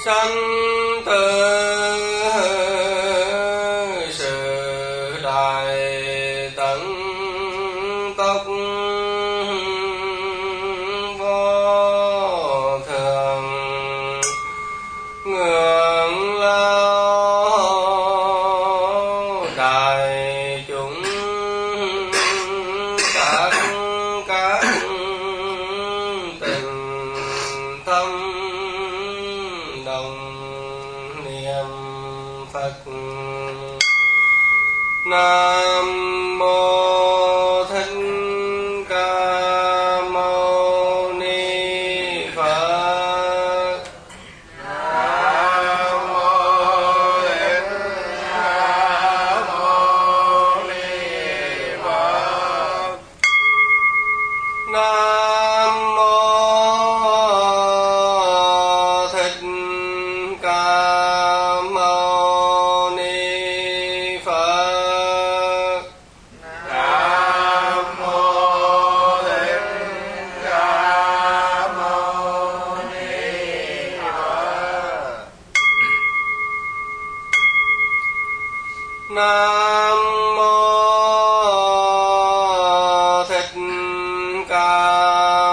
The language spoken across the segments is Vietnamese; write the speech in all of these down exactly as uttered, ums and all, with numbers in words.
sanh tử sự đại tận tốc vô thường ngưỡng lao đại chúng các các tình tâm đồng niệm Phật. Nam mô Thích Ca Mâu Ni Phật. Nam mô Thích Ca Mâu Ni Phật. Nam mô Thích Ca Mâu Ni Phật. Nam mô Thích Ca Mâu Ni Phật. Nam mô Thích Ca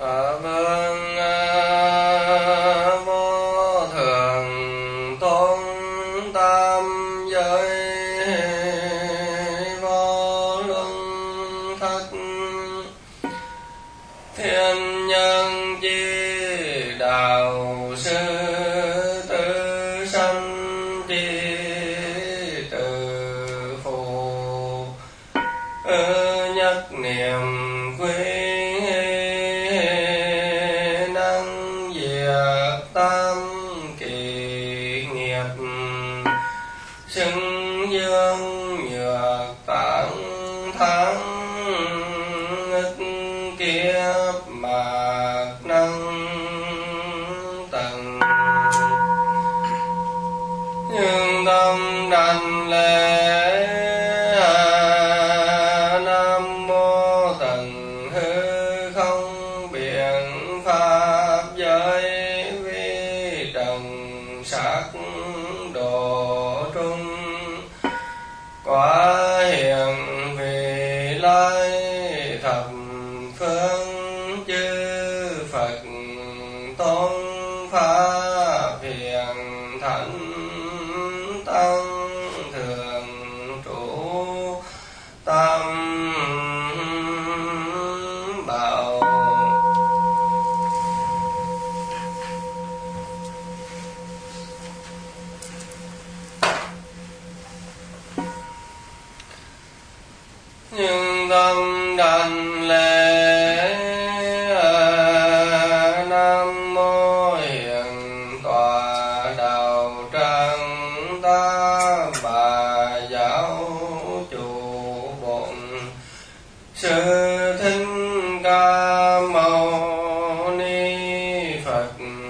Vâng vô thường tôn tam giới vô luân thất thiên nhân chi đạo sư tử sanh chi từ phụ nhất niệm quy năng diệt tam kỳ nghiệp xưng dương nhược tạng thắng nghịch kiếp mạc năng tầng nhưng tâm đảnh lễ nam mô tầng hư không biện pháp giới vi trần sắc độ trung quả hiện vị lai thập phương chư Phật tôn pháp hiền thánh tăng thường trụ tam bảo nhưng tâm đảnh lễ nam mô hiền tọa đạo tràng ta bà giáo chủ bổn sư thích ca mâu ni Phật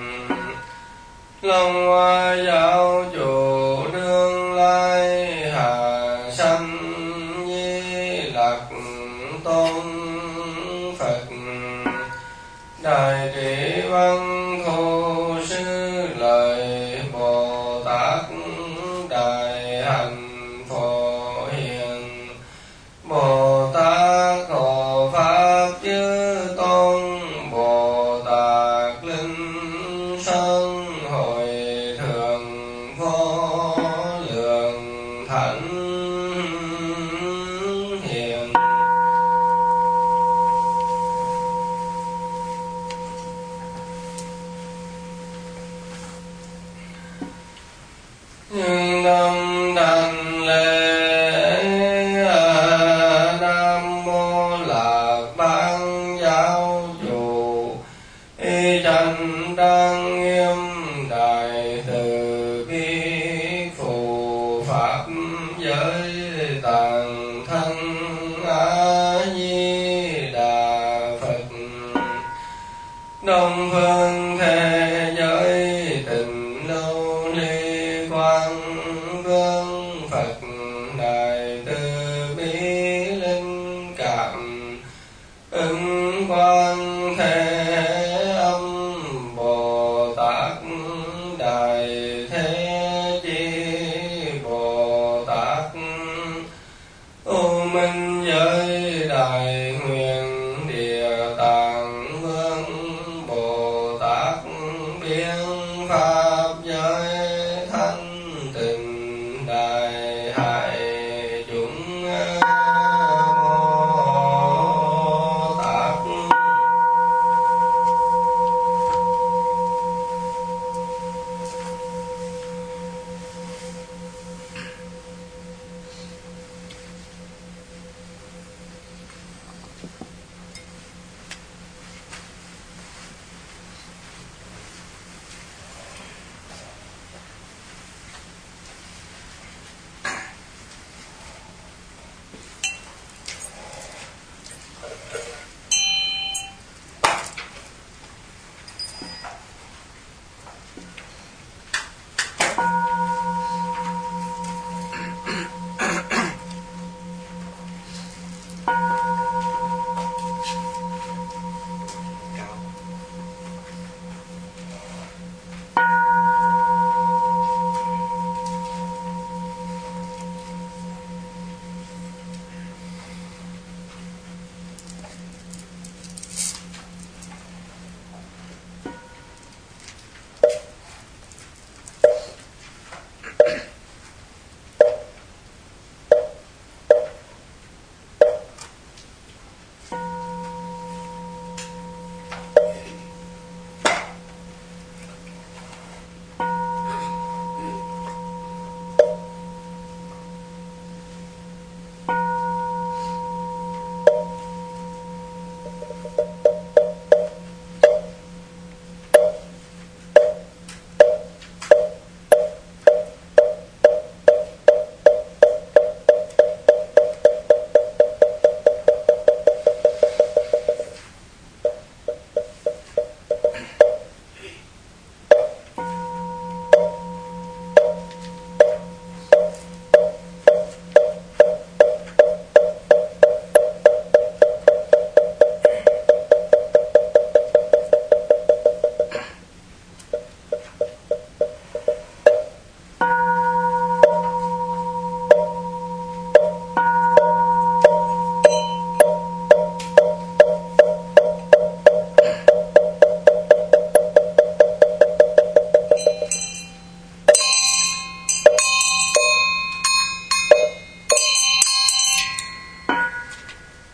long hoa giáo chủ đương lai hà sanh tôn Phật đại trí văn thù sư lợi Bồ Tát đại hạnh phổ hiền Bồ Tát hộ pháp chư tôn Bồ Tát linh sơn hội thượng vô lượng thánh hiền nhưng tâm đảnh lễ nam mô lạc ban giáo chủ y chánh trang nghiêm đại từ bi phù pháp giới tạng thân a di đà Phật đông phương thế giới tịnh lâu ly quang vương Phật đại từ bi linh cảm ứng quang thế âm Bồ Tát đại thế chi Bồ Tát u minh giới đại nguyện địa tạng vương Bồ Tát biến pháp giới thanh tịnh đại hải chúng Bồ Tát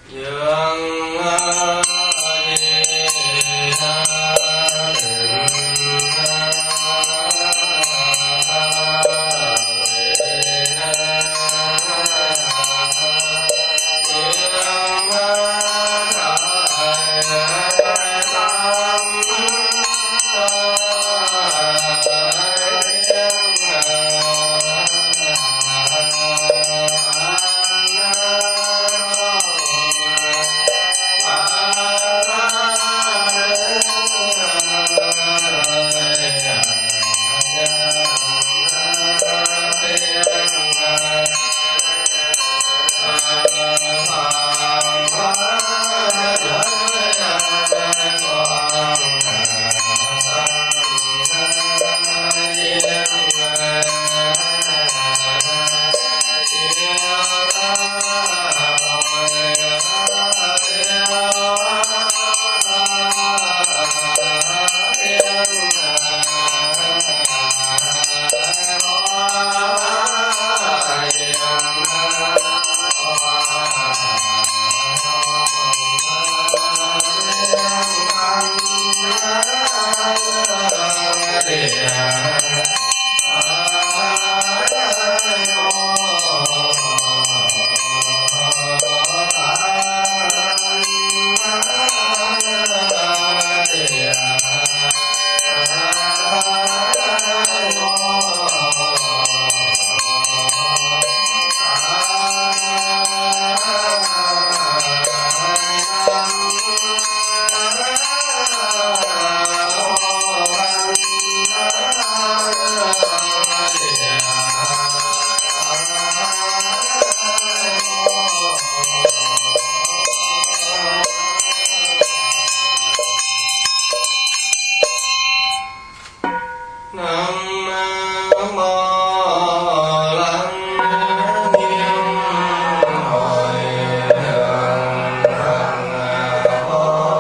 Nam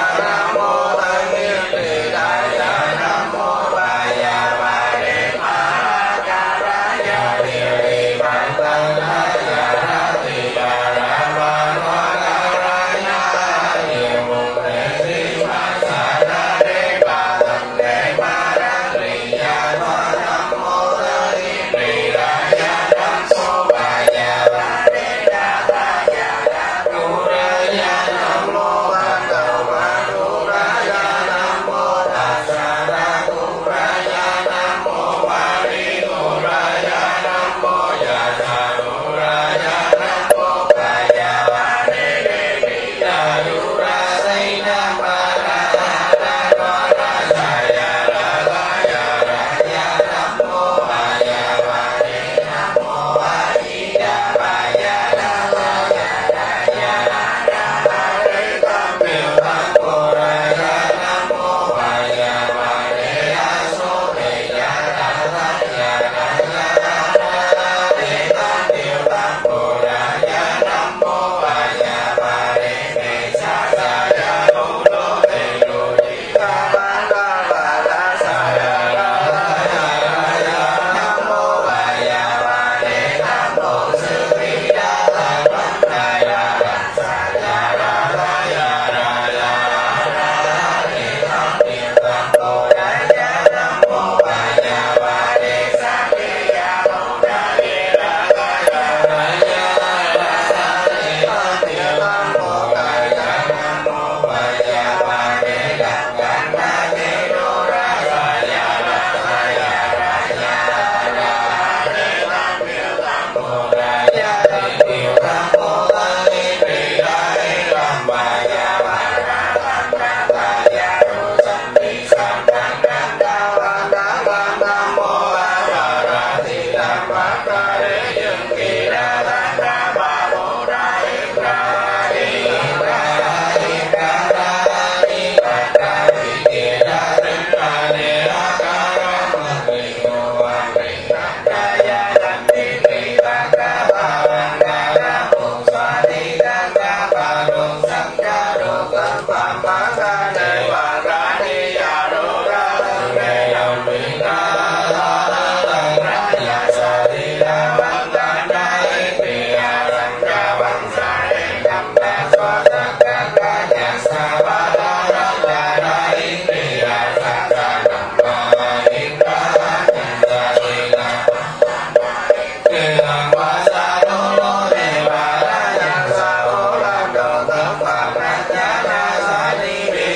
Sa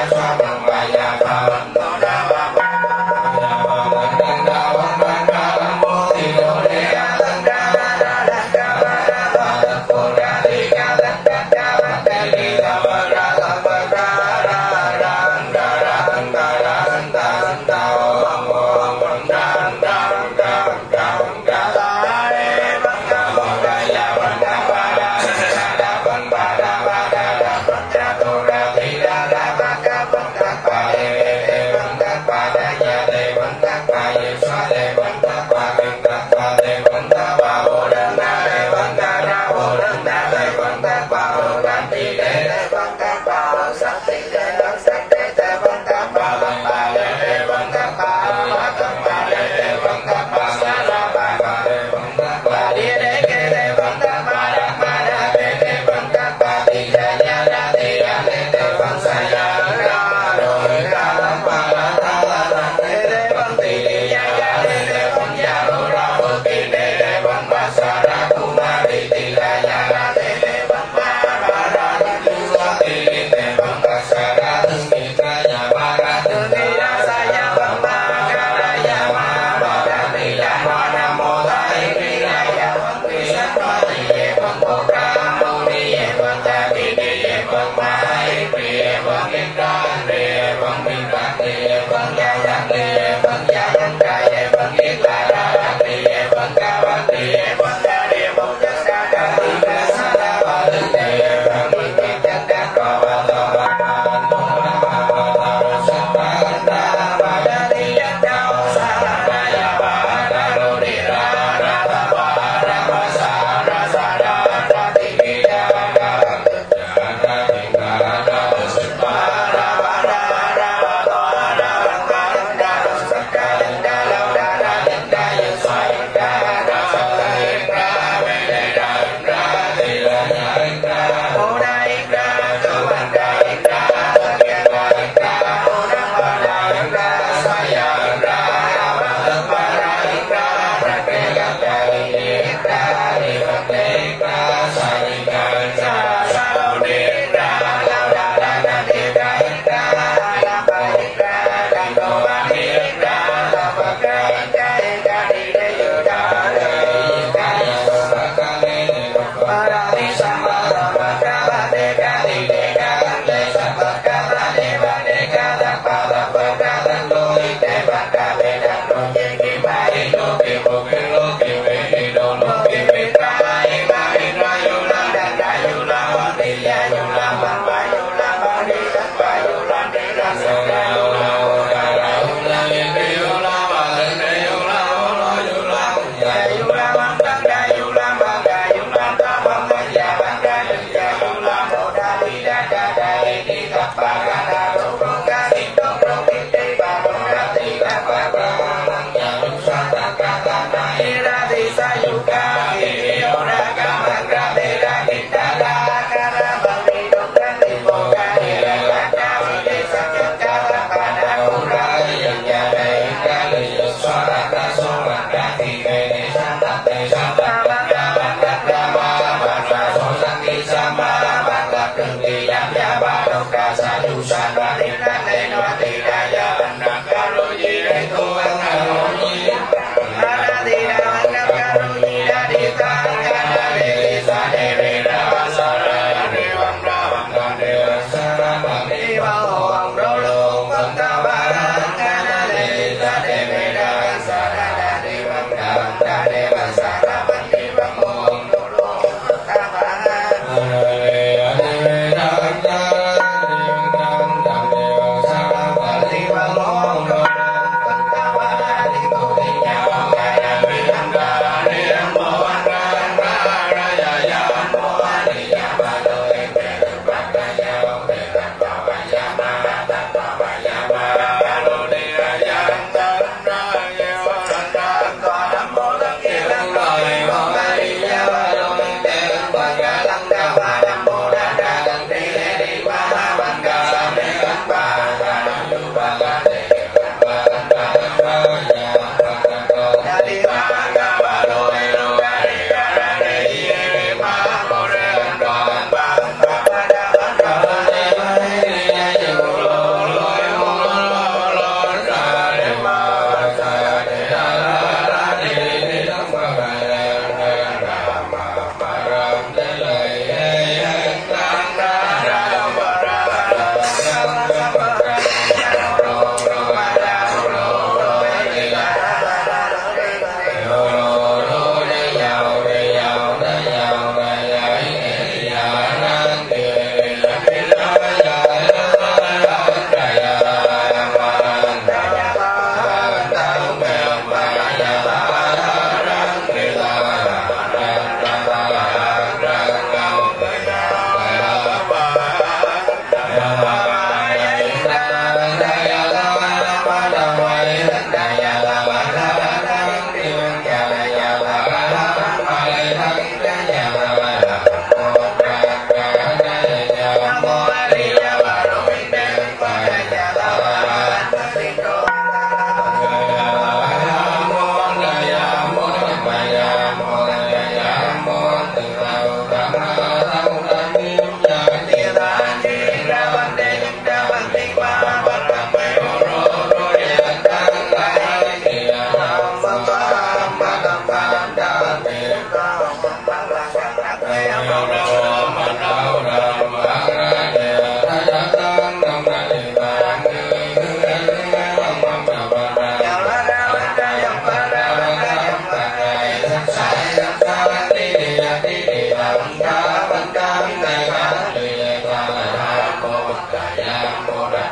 Hãy subscribe cho kênh Ghiền Mì Gõ để không bỏ lỡ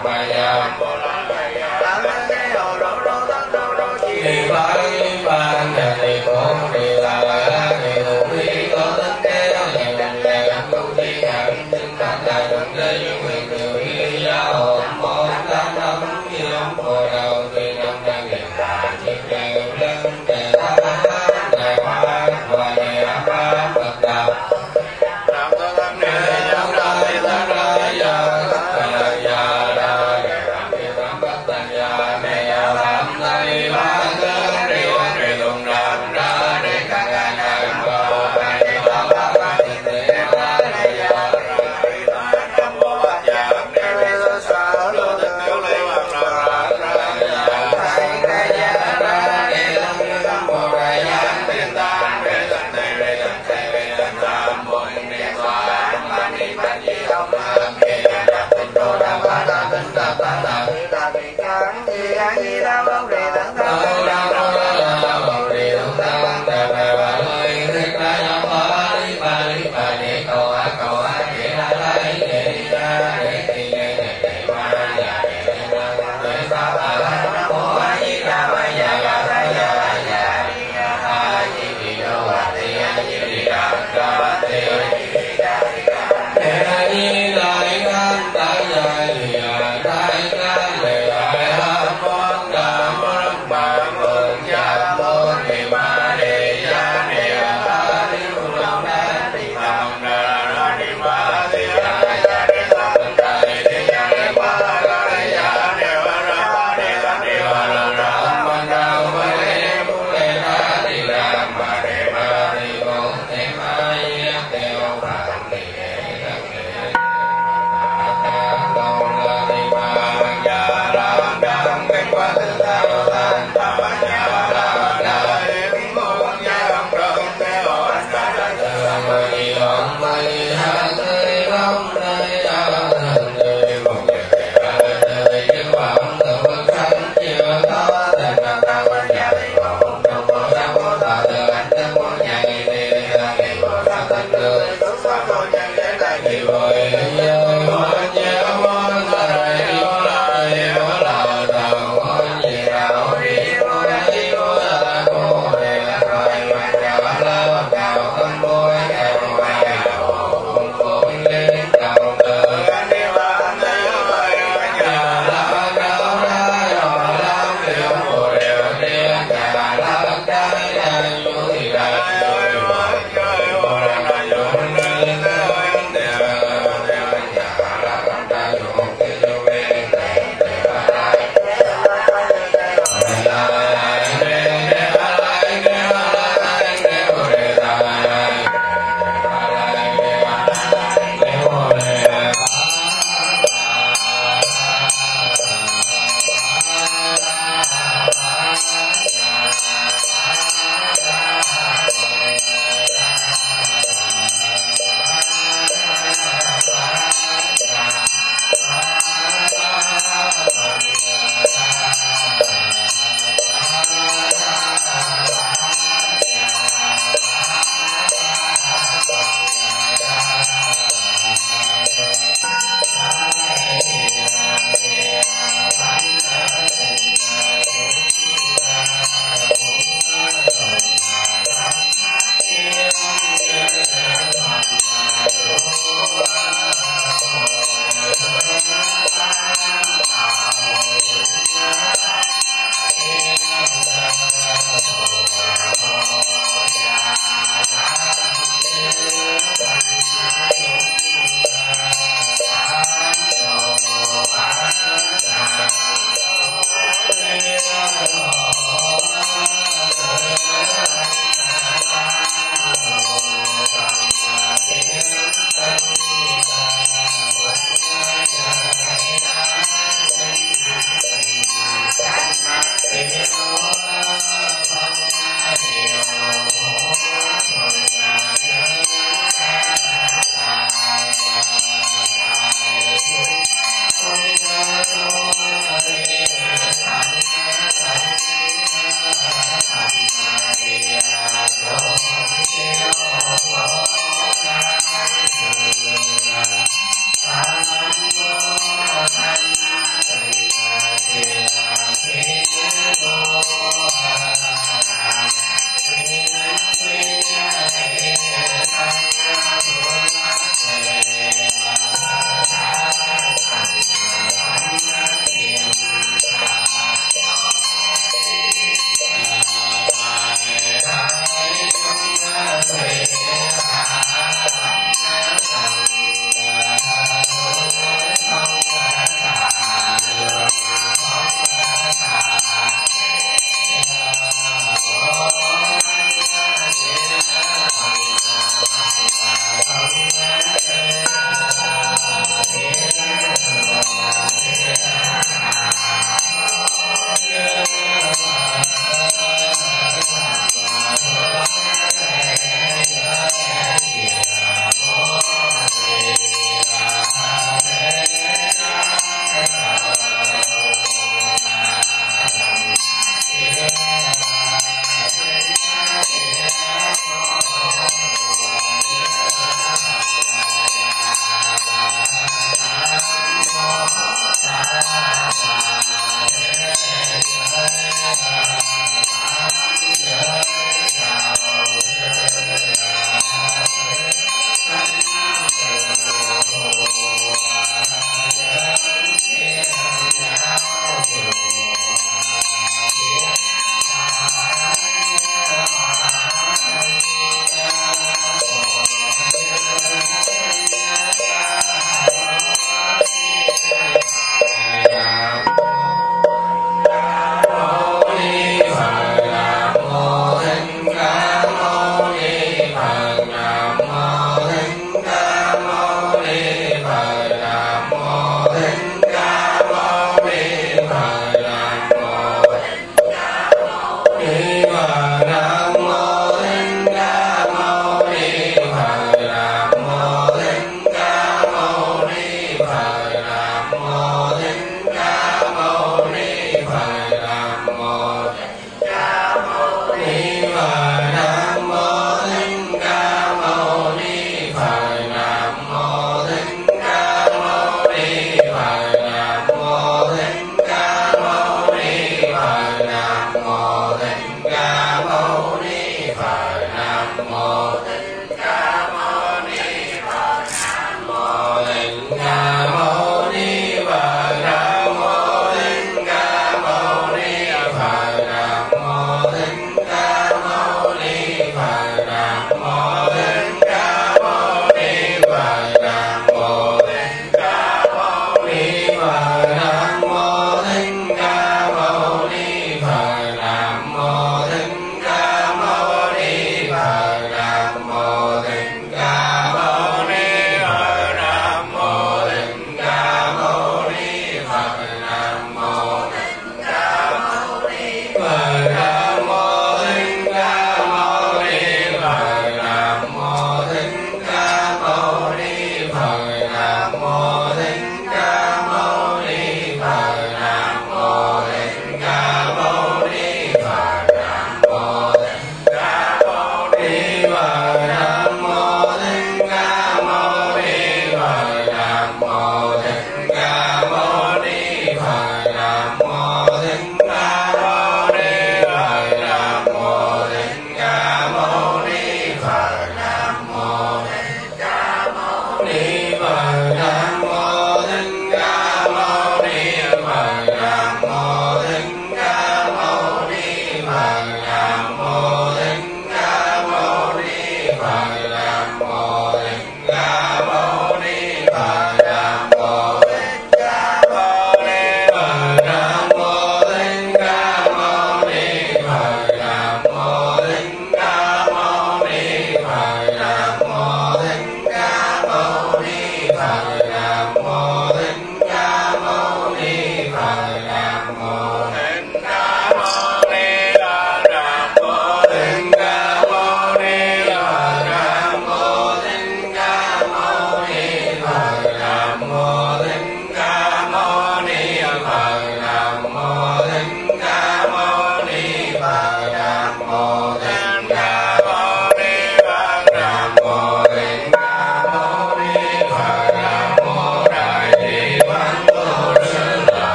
Đại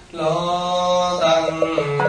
lô tâm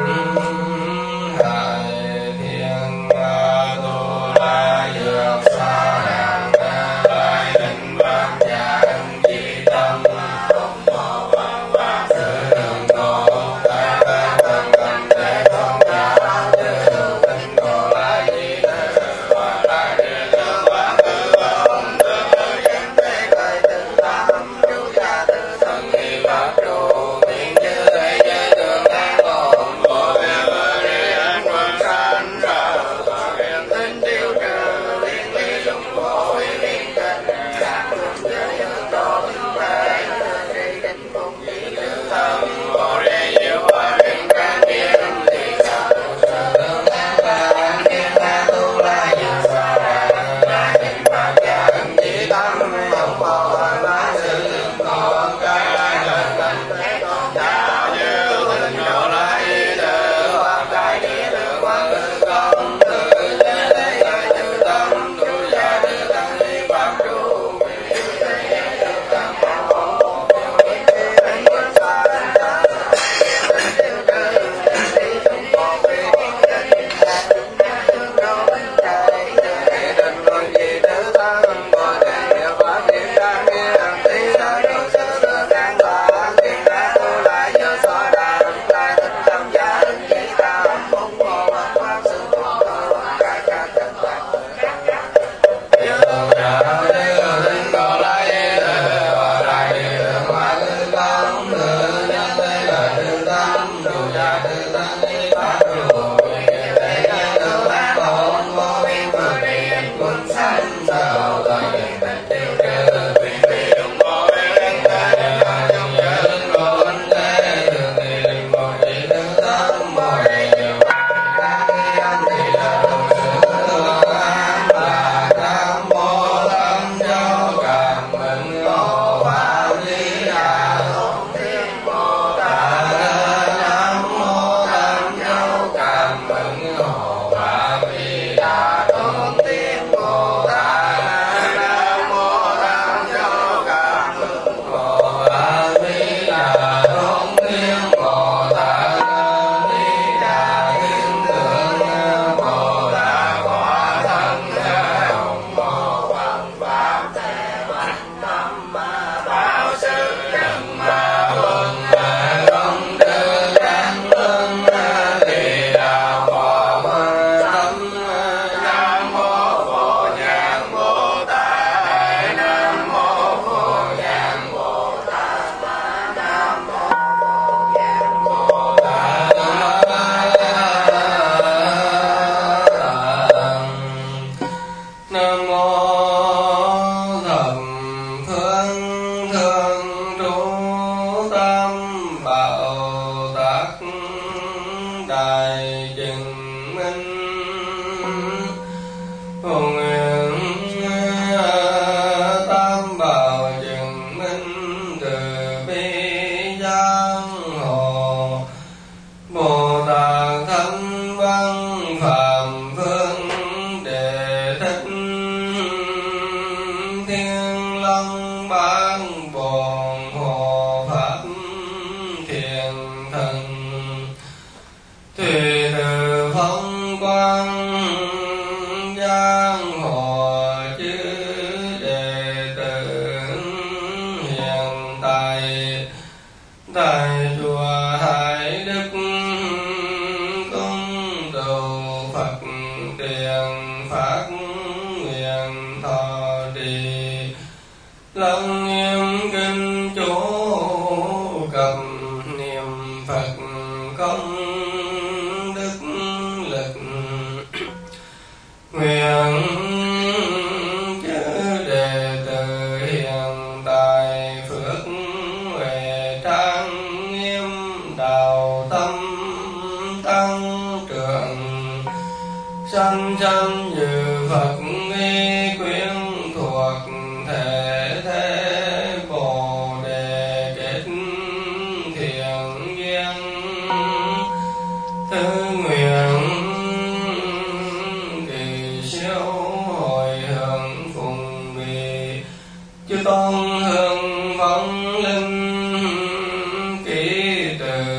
hải thiên tu la dược sa đàn đại định pháp gia ân chi tâm không mô văn pháp sự đường ngộ đại ba thân tâm thế không giáo chư tinh cô la di đà và đại địa tướng quán tư vọng tư dân thế khởi tự tâm chú gia tư thân nghi pháp trụ miệng chư thế giới tương an ổn vô biên vô đi an quân sanh ra và biên tinh tiêu trừ liên ly lục bội liên kết các phương giới dương đô tinh thể tương tri kinh phục dị tư tâm vô đi diệu hòa bình can kiên thị sa tu sư tương an ta an kiên ta tu la dược sa đàn đại định pháp gia ân chi tâm không mô văn pháp sự đường ngộ cái đại lần lần thế con cha như tinh cô la di đà hoặc đại địa tướng quán tư công tự giới thế giới chư tâm tu gia tư tăng ni pháp trụ miệng chư thế giới tương tăng ổn vô biên tinh quân sa đàn tinh tiêu trừ tinh lý chúng con vi kiến kinh đạt chúng nhà tương đô tinh thể thế định luận gì tư thân bồ đề địa pháp điện đăng nghiêm tí sa tu sư tương an ta thiên đa tu la dược sa đàn đại tinh tâm gia ân chi tâm không mô văn pháp sự thọ cơ các các các các dương đạo chư tinh cô la di đà và đại địa tướng hoa tư công tự nhân thế khởi tự tâm tu gia tư tăng ni pháp trụ miệng chư thế giới tương an ổn vô biên vô đi an quân sanh sao tội nghiệp tình tiêu trừ biên vi đúng vô biên thế chúng giới linh vô ân thế thường thì linh vô chỉ tư tâm vô đi nhiều các nghi anh thì là tu sư tương an là nam mô tâm châu cảm ứng hộ pháp lý đà tôn thiên bồ tát nam mô tâm châu cảm ứng hộ pháp lý đà tôn thiên bồ tát nam mô tâm châu cảm ứng hộ pháp lý đà tôn thiên bồ tát ni đà thiên tướng bồ tát hóa thân hồng mô văn pháp thế văn tâm bảo sư nhân ma quân công đức đáng lương thì đạo phò tâm nam mô phổ nhãn bồ tát nam mô phổ nhãn bồ tát nam mô phổ nhãn bồ tát nam mô thập phương thường trụ tam bảo tác đại chứng minh hộ nguyện tam bảo chứng minh từ bi giang hồ Bồ Tát Thánh Văn Phạm Phương Đệ Thích Thiên Long Ban Bồn Hộ Pháp Thiền Thần Thùy Từ Phong Quang Giang Hồ chư đệ tử hiện tại tại chùa Hải Đức cung cầu Phật tiền phát nguyện thọ trì lăng nghiêm kinh chú cầm niệm Phật công đức lực nguyện chư đệ tử hiện tại phước huệ trang nghiêm đạo tâm tăng trưởng sanh sanh như Phật nghi quyến thuộc thể thế Bồ Đề kết thiện duyên tư nguyện kỳ siêu hồi hướng phụng vì chư tôn hương phóng linh ký từ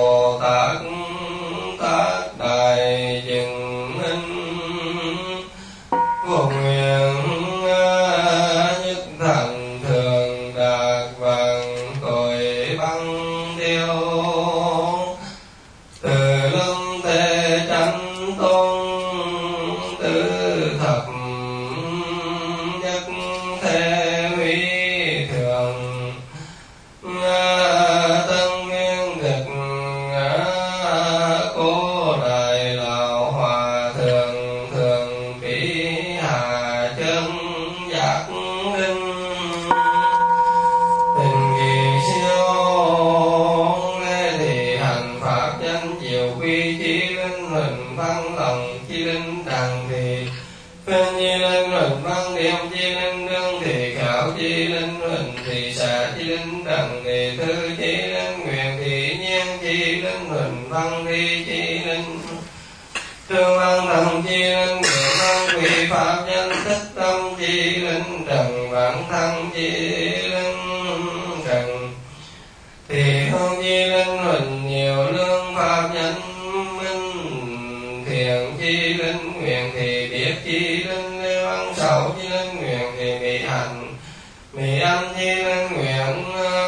Bồ Tát Tát Đại Chứng Minh vô nguyện nhất thành thường đạt vạn tội băng tiêu từ lâm thế chánh tôn tứ thập nhất thế huy thường tân nguyên thực cố đại lão hòa thượng thường trí hà chân giác linh tình kỳ siêu lê thị hành pháp danh diệu quy chí linh huỳnh văn lòng chi linh đằng thì phân nhi linh huỳnh văn điềm chi linh đương thì khảo chi linh huỳnh thì xạ chi linh đằng thì thư chi linh nguyện thì nhiên chi linh huỳnh văn thi chi linh trương văn thần chi linh nguyện văn quỳ pháp nhân thích tâm chi linh trần vạn thân chi linh trần thì hương chi linh huỳnh nhiều lương pháp nhân minh thiện chi linh nguyện thì biết chi linh lê văn sầu chi linh nguyện thì mỹ hành mỹ anh chi linh nguyện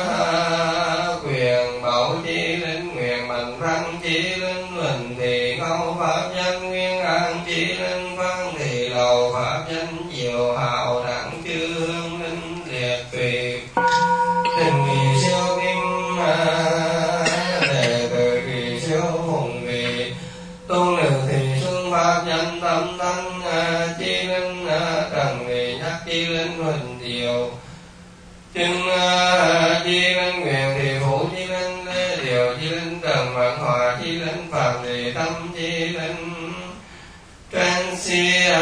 quyền bảo chi linh nguyện mạnh văn chi linh huỳnh thì ngẫu pháp nhân nguyên an chi linh văn thì lầu pháp nhân diệu hào đẳng chư hương linh liệt tùy tình kỳ siêu kim đệ tử kỳ siêu hùng vị tôn nữ thì xuân pháp nhân tâm thanh chi linh trần thì nhắc chi linh huỳnh diệu chứng chi linh nguyện thì phụ chi linh lê điều chi linh trần vạn hòa chi linh phạm thì tâm chi linh Transia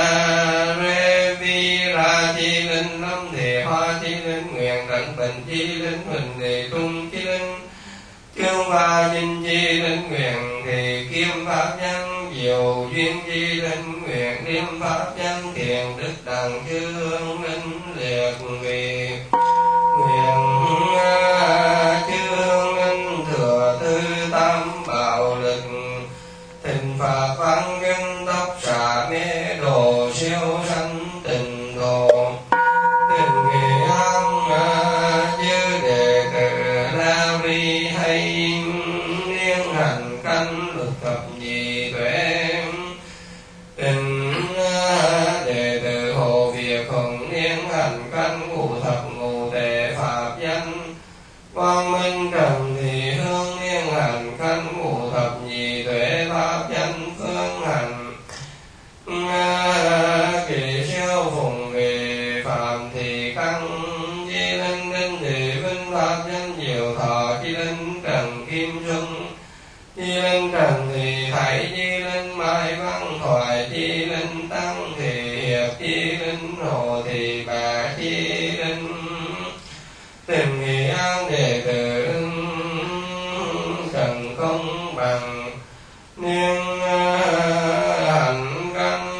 Revira chi linh lâm thì hoa chi linh nguyện tận tình chi linh huỳnh thì tung chi linh chương va dinh chi linh nguyện thì kim pháp nhân diệu duyên chi linh nguyện niệm pháp nhân thiền đức đẳng chư hương linh liệt vì nguyện chư hương linh thừa tư tam bảo lực thịnh pháp văn nhân tóc xạ mê đồ siêu sanh tình đồ tình kỳ an chư đệ tử la vi hay liên hành canh luật thập nhị tuệ tình đệ tử hồ việt hồng liên hành canh ngũ thập ngũ tệ pháp danh quang minh trần thì hương liên hành canh ngũ thập nhị tuệ pháp danh phương hành kỳ siêu phùng về phạm thì căn chi linh linh thì vinh pháp danh diệu thọ chi linh trần kim xuân chi linh trần thì thảy chi linh mai văn thoại chi linh tăng thì hiệp chi linh hồ thì bà chi linh tình nghĩa an đệ tử trần công bằng niên hành căn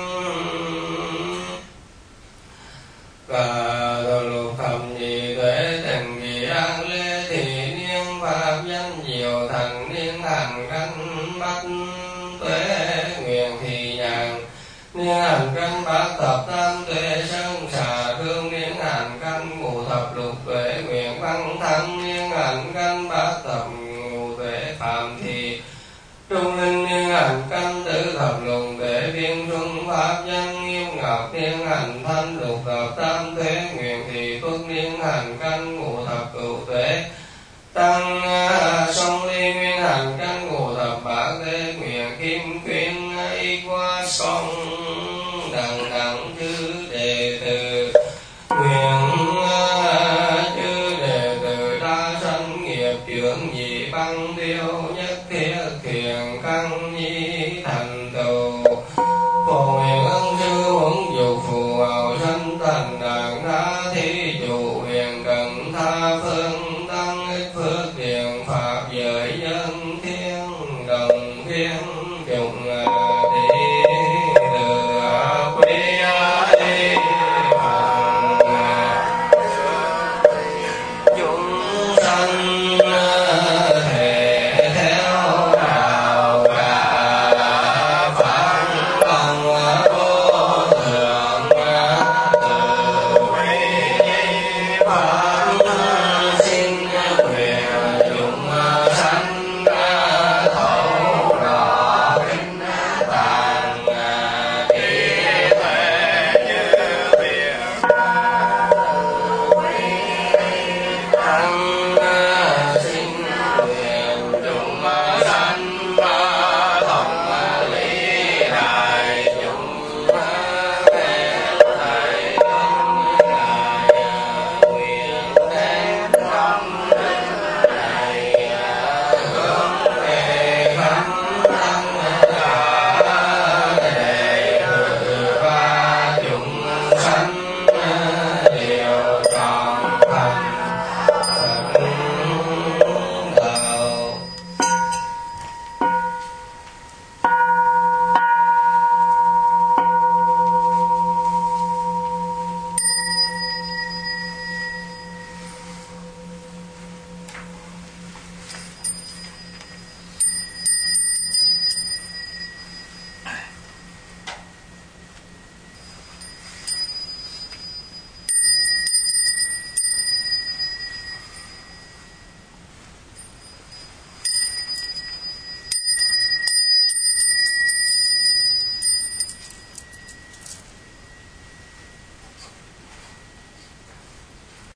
và đồ lục thập nhị tuệ tình kỳ an lê thì niên pháp danh diệu thành niên hành căn bát tuệ nguyện thì nhàn niên hành căn bát thập tam tuệ sơn xà thương niên hành căn ngũ thập lục tuệ nguyện văn thắng niên hành căn bát thập ngũ tuệ phạm thì trung linh niên hành căn tứ thập lục tuệ viên xuân pháp nhân nghiêm ngọc niên hành thanh lục thập tam tuệ nguyện thì tuất niên hành căn ngũ thập cửu tuệ tăng song ly nguyên hành căn ngũ thập bát tuệ nguyện kim quyên y qua song đẳng đẳng chư đệ tử nguyện chư đệ tử đa sanh nghiệp trưởng nhị băng tiêu nhất thiết thiền căn nhi thành tựu phổ nguyện ân sư huấn dục phù hậu sanh thành đàn đa thi chủ huyền cần tha phương tăng ích phước điền pháp giới nhân thiên đồng thiên